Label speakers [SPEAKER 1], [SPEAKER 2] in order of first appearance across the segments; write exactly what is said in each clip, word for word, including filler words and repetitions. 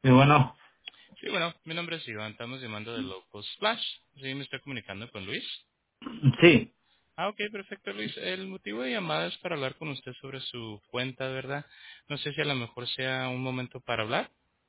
[SPEAKER 1] Y bueno,
[SPEAKER 2] Sí, bueno, mi nombre es Iván, estamos llamando de Locos Splash. Sí, me estoy comunicando con Luis.
[SPEAKER 1] sí.
[SPEAKER 2] Ah, ok, perfecto, Luis. El motivo de llamada es para hablar con usted sobre su cuenta, ¿verdad? No sé si a lo mejor sea un momento para hablar.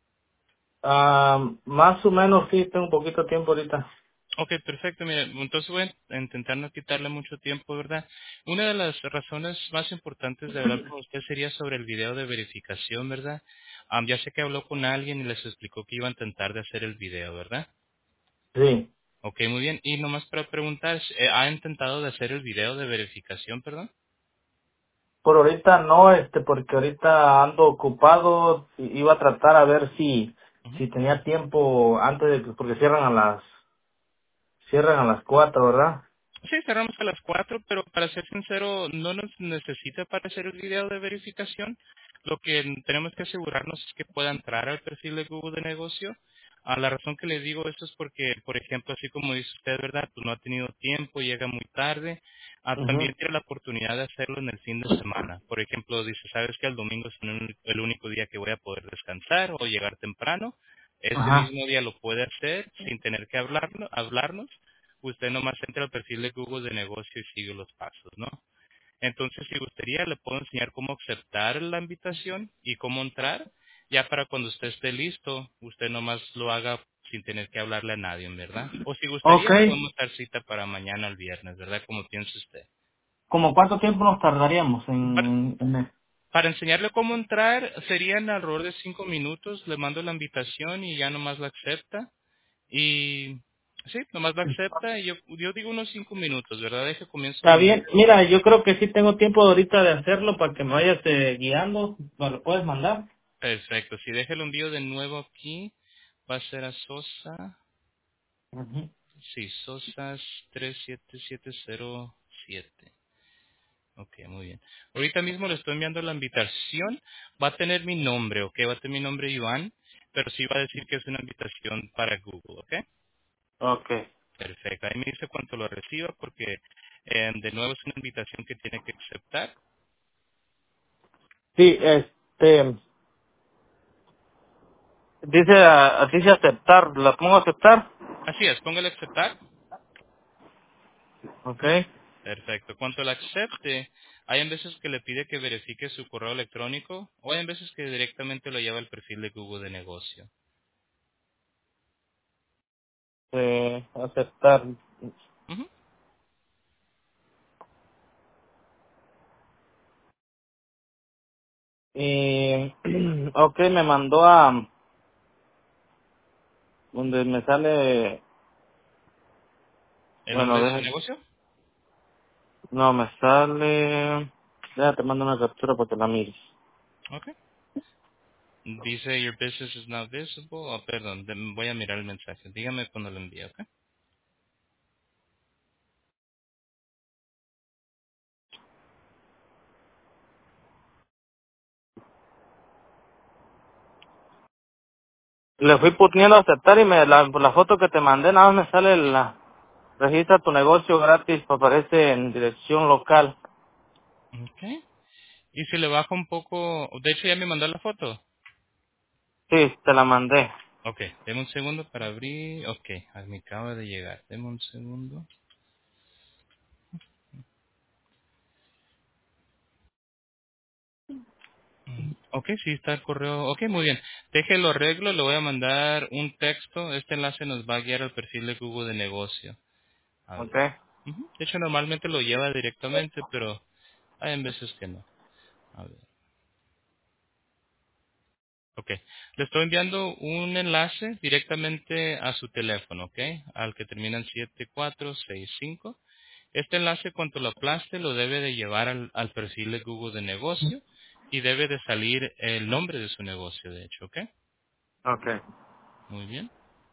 [SPEAKER 1] Ah, más o menos sí, tengo un poquito de tiempo ahorita.
[SPEAKER 2] Ok, perfecto. Mire, entonces voy a intentar no quitarle mucho tiempo, ¿verdad? Una de las razones más importantes de hablar con usted sería sobre el video de verificación, ¿verdad? Am, ya sé que habló con alguien y les explicó que iba a intentar de hacer el video, ¿verdad?
[SPEAKER 1] Sí.
[SPEAKER 2] Ok, muy bien. Y nomás para preguntar, eh, ¿ha intentado de hacer el video de verificación, perdón?
[SPEAKER 1] Por ahorita no, este, porque ahorita ando ocupado. i- Iba a tratar a ver si,
[SPEAKER 2] Ujú.
[SPEAKER 1] si tenía tiempo antes de que, porque cierran a las, cierran a las cuatro, ¿verdad?
[SPEAKER 2] Sí, cerramos a las cuatro, pero para ser sincero, no nos necesita para hacer el video de verificación. Lo que tenemos que asegurarnos es que pueda entrar al perfil de Google de negocio. Ah, la razón que le digo esto es porque, por ejemplo, así como dice usted, ¿verdad? Pues no ha tenido tiempo, llega muy tarde. Ah, también
[SPEAKER 1] Mhm.
[SPEAKER 2] tiene la oportunidad de hacerlo en el fin de semana. Por ejemplo, dice, ¿sabes que el domingo es el el único día que voy a poder descansar o llegar temprano? Ese
[SPEAKER 1] Ajá.
[SPEAKER 2] mismo día lo puede hacer sin tener que hablarlo, hablarnos. Usted nomás entra al perfil de Google de negocio y sigue los pasos, ¿no? Entonces, si gustaría, le puedo enseñar cómo aceptar la invitación y cómo entrar. Ya para cuando usted esté listo, usted nomás lo haga sin tener que hablarle a nadie, ¿verdad? O si gustaría,
[SPEAKER 1] Okay.
[SPEAKER 2] podemos dar cita para mañana o el viernes, ¿verdad? Como piense usted.
[SPEAKER 1] ¿Como cuánto tiempo nos tardaríamos
[SPEAKER 2] Para,
[SPEAKER 1] en, en el-
[SPEAKER 2] para enseñarle cómo entrar, serían alrededor de cinco minutos. Le mando la invitación y ya nomás la acepta. Y sí, nomás la acepta y yo, yo digo unos cinco minutos, ¿verdad? Deje comienzo
[SPEAKER 1] Está
[SPEAKER 2] de nuevo.
[SPEAKER 1] bien. Mira, yo creo que sí tengo tiempo ahorita de hacerlo para que me vayas eh, guiando. ¿Me lo puedes mandar?
[SPEAKER 2] Perfecto. Si deje el envío de nuevo aquí, va a ser a Sosa.
[SPEAKER 1] Ujú.
[SPEAKER 2] Sí, Sosas tres siete siete cero siete. Ok, muy bien. Ahorita mismo le estoy enviando la invitación. Va a tener mi nombre, ok. Va a tener mi nombre Iván, pero sí va a decir que es una invitación para Google, ok.
[SPEAKER 1] Okay.
[SPEAKER 2] Perfecto. Ahí me dice cuánto lo reciba porque eh, de nuevo es una invitación que tiene que aceptar.
[SPEAKER 1] Sí, este, dice, a- dice aceptar, ¿la pongo a aceptar?
[SPEAKER 2] Así es, póngale aceptar.
[SPEAKER 1] Ok.
[SPEAKER 2] Perfecto. Cuando la acepte, hay en veces que le pide que verifique su correo electrónico o hay en veces que directamente lo lleva al perfil de Google de negocio.
[SPEAKER 1] Eh, aceptar.
[SPEAKER 2] Ujú.
[SPEAKER 1] Y, ok, me mandó a, donde me sale,
[SPEAKER 2] ¿El nombre
[SPEAKER 1] bueno,
[SPEAKER 2] de su
[SPEAKER 1] deja-
[SPEAKER 2] negocio?
[SPEAKER 1] no, me sale, déjate mando una captura para que la mires.
[SPEAKER 2] Ok. Dice, your business is not visible. Oh, perdón, de- voy a mirar el mensaje. Dígame cuando lo envíe, ¿ok?
[SPEAKER 1] Le fui poniendo a aceptar y me, la, la foto que te mandé, nada más me sale la, registra tu negocio gratis, aparece en dirección local.
[SPEAKER 2] Ok. Y si le baja un poco, de hecho ya me mandó la foto.
[SPEAKER 1] Sí, te la mandé.
[SPEAKER 2] Ok, deme un segundo para abrir. Ok, ah, me acaba de llegar. Deme un segundo. Ok, sí, está el correo. Ok, muy bien. Déjelo arreglo, le voy a mandar un texto. Este enlace nos va a guiar al perfil de Google de negocio. A
[SPEAKER 1] Ok.
[SPEAKER 2] ver. Ujú. De hecho, normalmente lo lleva directamente, pero hay en veces que no. A ver. Ok. Le estoy enviando un enlace directamente a su teléfono, ¿ok? Al que termina en siete cuatro seis cinco. Este enlace, cuando lo aplaste, lo debe de llevar al, al perfil de Google de negocio y debe de salir el nombre de su negocio, de hecho, ¿ok?
[SPEAKER 1] Ok.
[SPEAKER 2] Muy bien.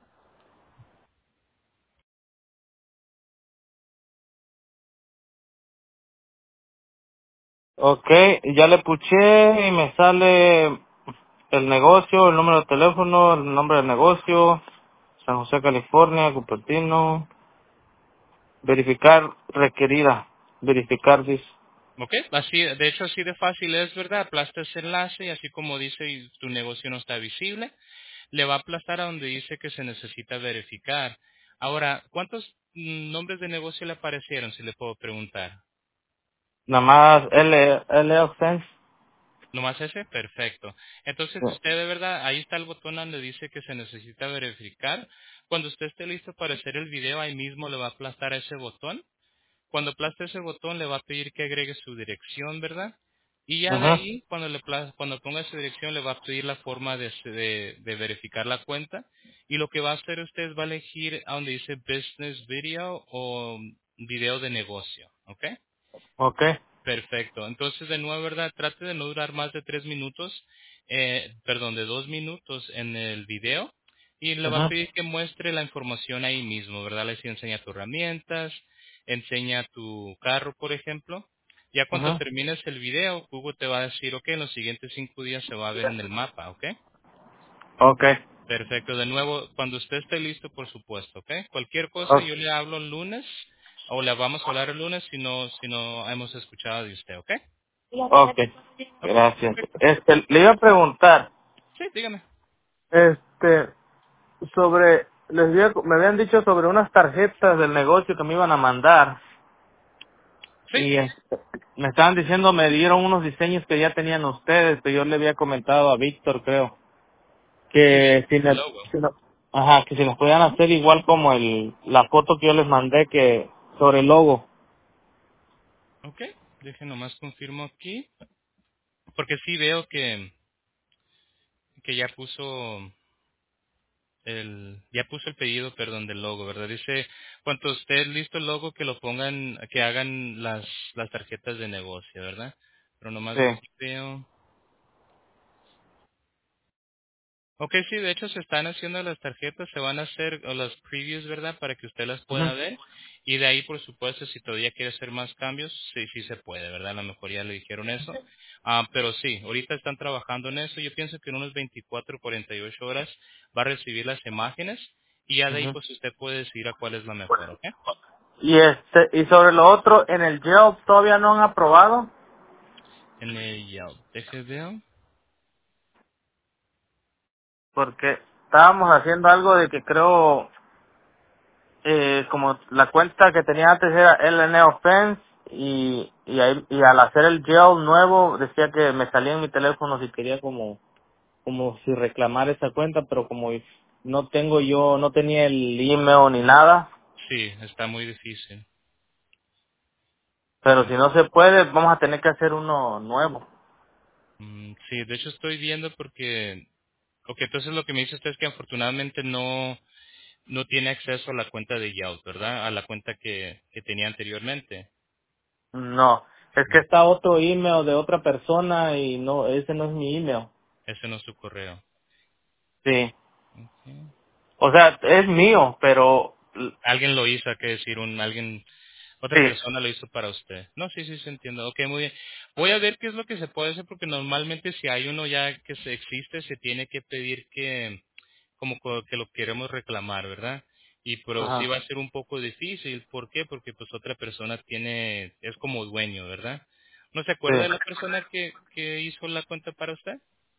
[SPEAKER 1] Ok, ya le puché y me sale el negocio, el número de teléfono, el nombre del negocio, San José, California, Cupertino, verificar requerida, verificar dice.
[SPEAKER 2] Ok, así, de hecho así de fácil es, ¿verdad? Aplasta ese enlace y así como dice y tu negocio no está visible. le va a aplastar a donde dice que se necesita verificar. Ahora, ¿cuántos mm, nombres de negocio le aparecieron, si le puedo preguntar?
[SPEAKER 1] Nada más L, L Sense.
[SPEAKER 2] ¿Nomás ese? Perfecto. Entonces
[SPEAKER 1] Sí.
[SPEAKER 2] usted de verdad, ahí está el botón donde dice que se necesita verificar. Cuando usted esté listo para hacer el video, ahí mismo le va a aplastar a ese botón. Cuando aplaste ese botón, le va a pedir que agregue su dirección, ¿verdad? Y ya de
[SPEAKER 1] Ajá.
[SPEAKER 2] ahí, cuando le pla- cuando ponga su dirección, le va a pedir la forma de, de, de verificar la cuenta. Y lo que va a hacer usted es va a elegir a donde dice Business Video o video de negocio, ¿ok?
[SPEAKER 1] Ok.
[SPEAKER 2] Perfecto. Entonces, de nuevo, ¿verdad? Trate de no durar más de tres minutos, eh, perdón, de dos minutos en el video. Y le va a
[SPEAKER 1] Ajá.
[SPEAKER 2] pedir que muestre la información ahí mismo, ¿verdad? Le dice, enseña tus herramientas, enseña tu carro, por ejemplo. Ya cuando
[SPEAKER 1] Ajá.
[SPEAKER 2] termines el video, Google te va a decir, ok, en los siguientes cinco días se va a ver en el mapa, ¿ok?
[SPEAKER 1] Ok.
[SPEAKER 2] Perfecto. De nuevo, cuando usted esté listo, por supuesto, ¿ok? Cualquier cosa,
[SPEAKER 1] Ok.
[SPEAKER 2] yo le hablo el lunes, o le vamos a hablar el lunes si no, si no hemos escuchado de usted, ¿ok?
[SPEAKER 1] Ok.
[SPEAKER 2] Ok,
[SPEAKER 1] Gracias.
[SPEAKER 2] perfecto.
[SPEAKER 1] Este, le iba a preguntar,
[SPEAKER 2] Sí, dígame.
[SPEAKER 1] este, sobre, les había- me habían dicho sobre unas tarjetas del negocio que me iban a mandar
[SPEAKER 2] Sí,
[SPEAKER 1] y este, me estaban diciendo, me dieron unos diseños que ya tenían ustedes, que yo le había comentado a Víctor, creo,
[SPEAKER 2] sí,
[SPEAKER 1] que
[SPEAKER 2] el,
[SPEAKER 1] si
[SPEAKER 2] el
[SPEAKER 1] me,
[SPEAKER 2] logo.
[SPEAKER 1] si no- ajá, que si las podían hacer igual como el, la foto que yo les mandé que sobre el logo.
[SPEAKER 2] Ok, deje nomás confirmo aquí, porque sí veo que, que ya puso el, ya puso el pedido, perdón, del logo, ¿verdad? Dice, cuando esté listo el logo, que lo pongan, que hagan las, las tarjetas de negocio, ¿verdad? Pero nomás
[SPEAKER 1] Sí.
[SPEAKER 2] aquí veo. Ok, sí, de hecho se están haciendo las tarjetas, se van a hacer o las previews, ¿verdad? Para que usted las
[SPEAKER 1] Ujú,
[SPEAKER 2] pueda ver. Y de ahí, por supuesto, si todavía quiere hacer más cambios, sí, sí se puede, ¿verdad? A lo mejor ya le dijeron eso. Ah, pero sí, ahorita están trabajando en eso. Yo pienso que en unos veinticuatro, cuarenta y ocho horas va a recibir las imágenes y ya de ahí,
[SPEAKER 1] ujú.
[SPEAKER 2] pues usted puede decidir a cuál es la mejor, ¿ok?
[SPEAKER 1] Y este, y sobre lo otro, en el Yelp todavía no han aprobado,
[SPEAKER 2] En el Yelp, deje ver.
[SPEAKER 1] porque estábamos haciendo algo de que creo, eh, como la cuenta que tenía antes era L N Offense, y, y, ahí, y al hacer el Yelp nuevo decía que me salía en mi teléfono si quería como, como si reclamar esa cuenta, pero como no tengo yo, no tenía el email ni nada,
[SPEAKER 2] Sí, está muy difícil.
[SPEAKER 1] pero si no se puede, vamos a tener que hacer uno nuevo.
[SPEAKER 2] Mm, sí, de hecho estoy viendo porque... Ok, entonces lo que me dice usted es que afortunadamente no no tiene acceso a la cuenta de Yelp, ¿verdad? A la cuenta que, que tenía anteriormente.
[SPEAKER 1] No, es que
[SPEAKER 2] No,
[SPEAKER 1] está otro email de otra persona y no, ese no es mi email.
[SPEAKER 2] ese no es su correo.
[SPEAKER 1] Sí.
[SPEAKER 2] Okay.
[SPEAKER 1] O sea, es mío, pero
[SPEAKER 2] Alguien lo hizo, hay que decir, un alguien, otra
[SPEAKER 1] sí.
[SPEAKER 2] persona lo hizo para usted. No, sí, sí, se entiende. Ok, muy bien. Voy a ver qué es lo que se puede hacer, porque normalmente si hay uno ya que se existe, se tiene que pedir que, como co- que lo queremos reclamar, ¿verdad? Y pero sí
[SPEAKER 1] Ajá.
[SPEAKER 2] va a ser un poco difícil. ¿Por qué? Porque pues otra persona tiene, es como dueño, ¿verdad? ¿No se
[SPEAKER 1] Sí.
[SPEAKER 2] acuerda de la persona que, que hizo la cuenta para usted?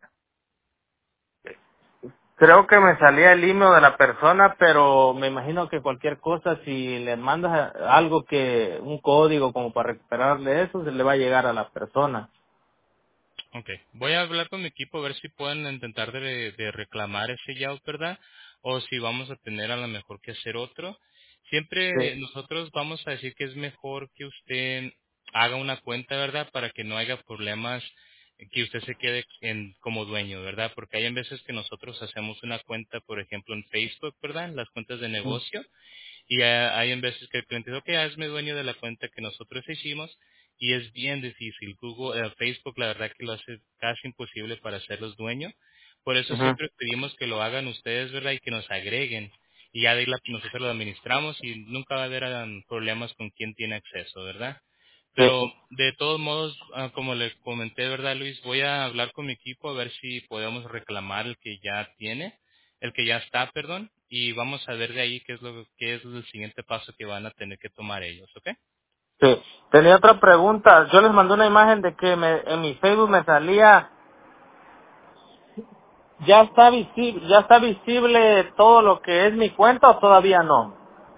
[SPEAKER 1] Creo que me salía el email de la persona, pero me imagino que cualquier cosa, si le mandas algo que, un código como para recuperarle eso, se le va a llegar a la persona.
[SPEAKER 2] Ok, voy a hablar con mi equipo a ver si pueden intentar de, de reclamar ese Yelp, ¿verdad? O si vamos a tener a lo mejor que hacer otro.
[SPEAKER 1] Sí.
[SPEAKER 2] Siempre nosotros vamos a decir que es mejor que usted haga una cuenta, ¿verdad? Para que no haya problemas, que usted se quede en, como dueño, ¿verdad? Porque hay en veces que nosotros hacemos una cuenta, por ejemplo, en Facebook, ¿verdad? Las cuentas de
[SPEAKER 1] Mm,
[SPEAKER 2] negocio. Y eh, hay en veces que el cliente dice, ok, hazme dueño de la cuenta que nosotros hicimos y es bien difícil. Google, eh, Facebook, la verdad que lo hace casi imposible para hacerlos dueño. Por eso
[SPEAKER 1] ujú.
[SPEAKER 2] siempre pedimos que lo hagan ustedes, ¿verdad? Y que nos agreguen. Y ya de ahí la- nosotros lo administramos y nunca va a haber um, problemas con quién tiene acceso, ¿verdad?
[SPEAKER 1] Sí.
[SPEAKER 2] Pero de todos modos, ah, como le comenté, ¿verdad, Luis? Voy a hablar con mi equipo a ver si podemos reclamar el que ya tiene, el que ya está, perdón, y vamos a ver de ahí qué es lo qué es el siguiente paso que van a tener que tomar ellos, ¿ok?
[SPEAKER 1] Sí. Tenía otra pregunta. Yo les mandé una imagen de que me, en mi Facebook me salía ¿Ya está visible, ya está visible todo lo que es mi cuenta o todavía no?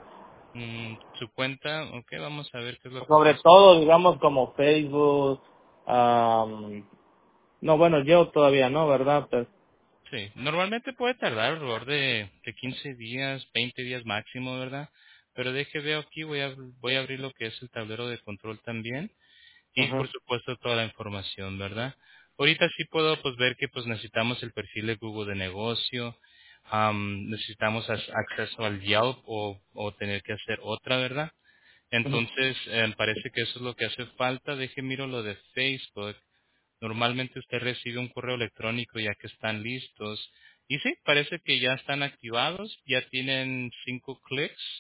[SPEAKER 2] Mm, su cuenta, ok, vamos a ver qué es lo que
[SPEAKER 1] Sobre
[SPEAKER 2] está.
[SPEAKER 1] todo, digamos, como Facebook, am, no, bueno, yo todavía no, ¿verdad? Pues,
[SPEAKER 2] Sí, normalmente puede tardar alrededor de, de quince días, veinte días máximo, ¿verdad? Pero deje, veo aquí, voy a, voy a abrir lo que es el tablero de control también y por
[SPEAKER 1] ujú,
[SPEAKER 2] supuesto toda la información, ¿verdad? Ahorita sí puedo pues ver que pues necesitamos el perfil de Google de negocio, am, necesitamos as- acceso al Yelp o, o tener que hacer otra, ¿verdad?
[SPEAKER 1] ujú,
[SPEAKER 2] Entonces, eh, parece que eso es lo que hace falta. Deje miro lo de Facebook. Normalmente usted recibe un correo electrónico ya que están listos. Y sí, parece que ya están activados, ya tienen cinco clics.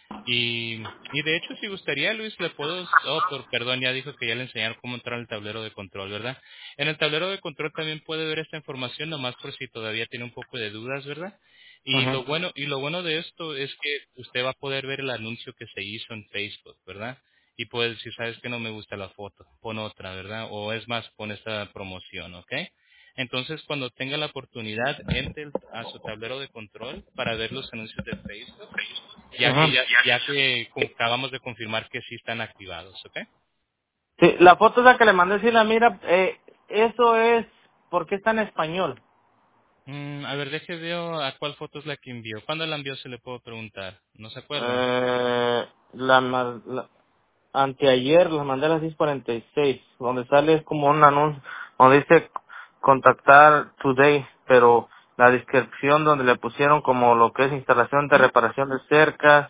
[SPEAKER 2] Y, y de hecho, si gustaría, Luis, le puedo... Oh, por, perdón, ya dijo que ya le enseñaron cómo entrar al tablero de control, ¿verdad? En el tablero de control también puede ver esta información, nomás por si todavía tiene un poco de dudas, ¿verdad? Y
[SPEAKER 1] ujú,
[SPEAKER 2] lo bueno y lo bueno de esto es que usted va a poder ver el anuncio que se hizo en Facebook, ¿verdad? Y puede decir, sabes que no me gusta la foto, pon otra, ¿verdad? O es más, pon esta promoción, ¿ok? Entonces, cuando tenga la oportunidad, entre a su tablero de control para ver los anuncios de Facebook ya que
[SPEAKER 1] ujú.
[SPEAKER 2] ya, ya que con- acabamos de confirmar que sí están activados, ¿ok?
[SPEAKER 1] Sí, la foto esa que le mandé, sí la mira, eh, eso es, ¿por qué está en español?
[SPEAKER 2] Mm, a ver, deje veo a cuál foto es la que envió. ¿Cuándo la envió? Se le puedo preguntar. ¿No se acuerda?
[SPEAKER 1] Eh, la, ma- la- anteayer la mandé a las seis cuarenta y seis, donde sale como un anuncio, donde dice contactar today, pero la descripción donde le pusieron como lo que es instalación de
[SPEAKER 2] ¿Mm?
[SPEAKER 1] reparación de cercas,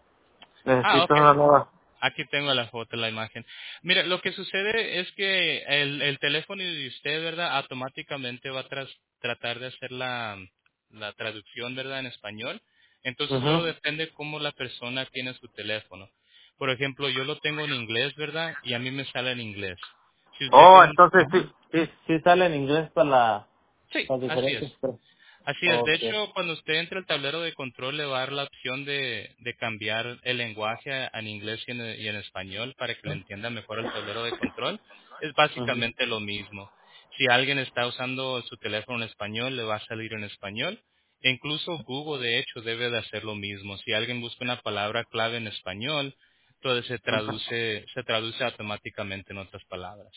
[SPEAKER 2] Ah,
[SPEAKER 1] necesito
[SPEAKER 2] ok.
[SPEAKER 1] una nueva.
[SPEAKER 2] Aquí tengo la foto, la imagen. Mira, lo que sucede es que el, el teléfono de usted, ¿verdad? Automáticamente va a tras- tratar de hacer la, la traducción, ¿verdad? En español. Entonces
[SPEAKER 1] Ujú.
[SPEAKER 2] solo depende cómo la persona tiene su teléfono. Por ejemplo, yo lo tengo en inglés, ¿verdad? Y a mí me sale en inglés. Si usted
[SPEAKER 1] Oh,
[SPEAKER 2] tiene un...
[SPEAKER 1] entonces
[SPEAKER 2] Ajá.
[SPEAKER 1] sí, sí, sí sale en inglés para la,
[SPEAKER 2] Sí,
[SPEAKER 1] las
[SPEAKER 2] así es.
[SPEAKER 1] diferentes.
[SPEAKER 2] Así es, de
[SPEAKER 1] Okay.
[SPEAKER 2] hecho, cuando usted entre al tablero de control le va a dar la opción de, de cambiar el lenguaje a- en inglés y en, y en español para que le entienda mejor el tablero de control. Es
[SPEAKER 1] Ujú.
[SPEAKER 2] básicamente lo mismo. Si alguien está usando su teléfono en español, le va a salir en español. E incluso Google, de hecho, debe de hacer lo mismo. Si alguien busca una palabra clave en español, entonces se traduce, se traduce automáticamente en otras palabras.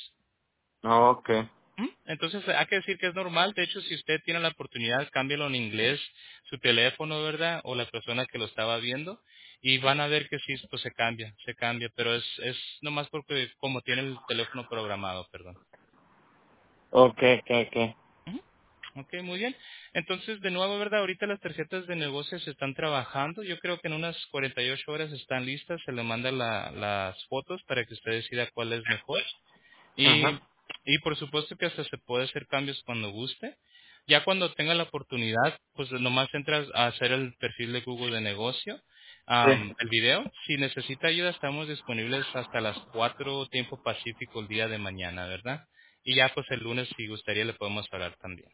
[SPEAKER 1] Okay.
[SPEAKER 2] ¿Mm? Entonces hay que decir que es normal. De hecho, si usted tiene la oportunidad, cámbielo en inglés, su teléfono, ¿verdad? O la persona que lo estaba viendo. Y van a ver que sí, pues se cambia, se cambia. Pero es, es nomás porque como tiene el teléfono programado, perdón.
[SPEAKER 1] Okay, okay, okay.
[SPEAKER 2] Ujú. Ok, muy bien. Entonces, de nuevo, ¿verdad? Ahorita las tarjetas de negocios se están trabajando. Yo creo que en unas cuarenta y ocho horas están listas. Se le manda la- las fotos para que usted decida cuál es mejor. Y,
[SPEAKER 1] Ajá.
[SPEAKER 2] y por supuesto que hasta se puede hacer cambios cuando guste. Ya cuando tenga la oportunidad, pues nomás entras a hacer el perfil de Google de negocio,
[SPEAKER 1] Sí.
[SPEAKER 2] am, el video. Si necesita ayuda, estamos disponibles hasta las cuatro tiempo pacífico el día de mañana, ¿verdad? Y ya pues el lunes, si gustaría, le podemos hablar también.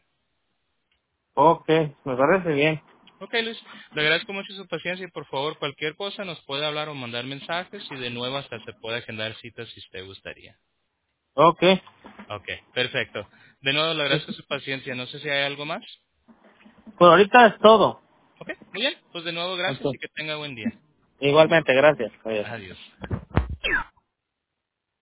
[SPEAKER 1] Okay, me parece bien.
[SPEAKER 2] Ok, Luis, le agradezco mucho su paciencia y por favor, cualquier cosa nos puede hablar o mandar mensajes y de nuevo hasta se puede agendar citas si usted gustaría.
[SPEAKER 1] Okay.
[SPEAKER 2] Ok, perfecto. De nuevo, le agradezco su paciencia. No sé si hay algo más.
[SPEAKER 1] Pues ahorita es todo.
[SPEAKER 2] Ok, muy bien. Pues de nuevo, gracias
[SPEAKER 1] Okay.
[SPEAKER 2] y que tenga buen día.
[SPEAKER 1] Igualmente, gracias. Adiós.
[SPEAKER 2] Adiós.